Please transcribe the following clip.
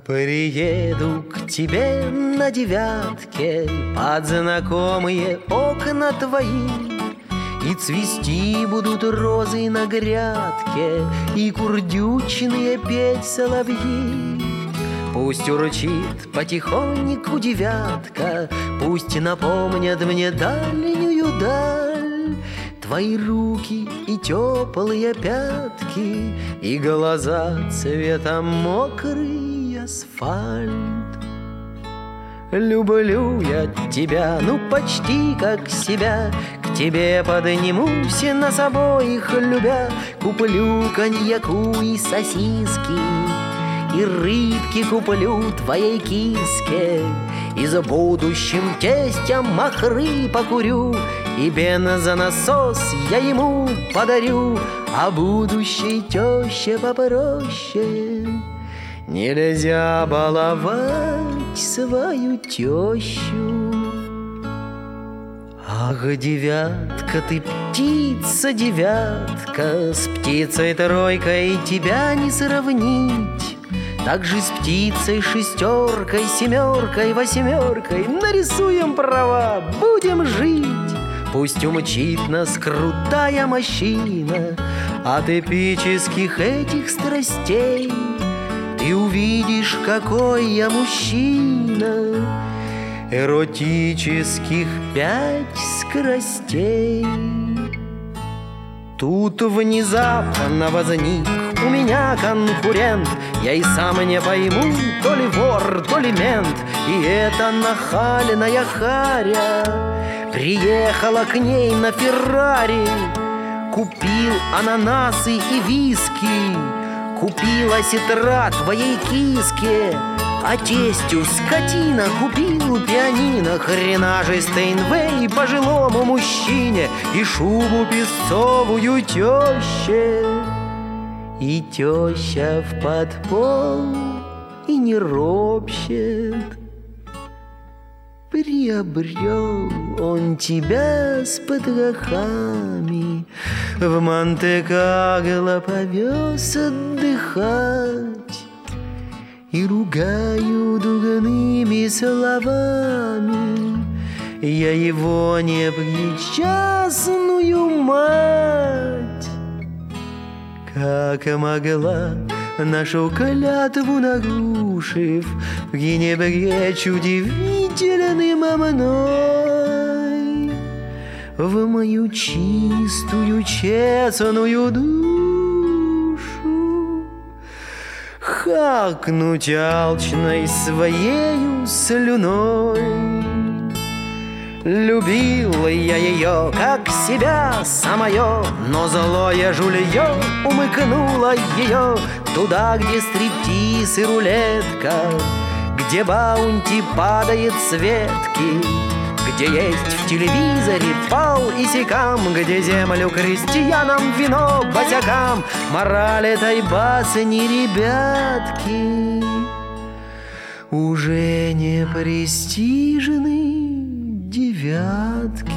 Приеду к тебе на девятке под знакомые окна твои, и цвести будут розы на грядке, и курдючные петь соловьи. Пусть урчит потихоньку девятка, пусть напомнят мне дальнюю даль твои руки и теплые пятки, и глаза цвета мокрый асфальт. Люблю я тебя, ну почти как себя, к тебе поднимусь нас обоих любя. Куплю коньяку и сосиски, и рыбки куплю твоей киске, и за будущим тестем махры покурю, и бензонасос я ему подарю. А будущей теще попроще нельзя баловать свою тещу. Ах, девятка, ты птица, девятка, с птицей тройкой тебя не сравнить. Так же с птицей шестеркой, семеркой, восьмеркой нарисуем права, будем жить. Пусть умчит нас крутая мощина от эпических этих страстей. Ты увидишь, какой я мужчина, эротических 5 скоростей. Тут внезапно возник у меня конкурент, я и сам не пойму, то ли вор, то ли мент. И эта нахальная харя приехала к ней на Феррари. Купил ананасы и виски, купила сетра твоей киске, а тестю скотина купил пианино. Хрена же Стейнвей пожилому мужчине и шубу песцовую теще. И теща в подпол и не ропщет. Приобрел он тебя с потрохами, в Монте-Карло повез отдыхать. И ругаю дурными словами я его непричастную мать. Как могла, нашу клятву нарушив, пренебречь удивительным мной в мою чистую, честную душу, харкнуть алчной своею слюной. Любил я ее, как себя самое, но злое жулье умыкнуло ее туда, где стриптиз и рулетка, где баунти падает с ветки, где есть в телевизоре пал и секам, где землю крестьянам, вино босякам. Мораль этой басни, ребятки, уже не престижны девятки.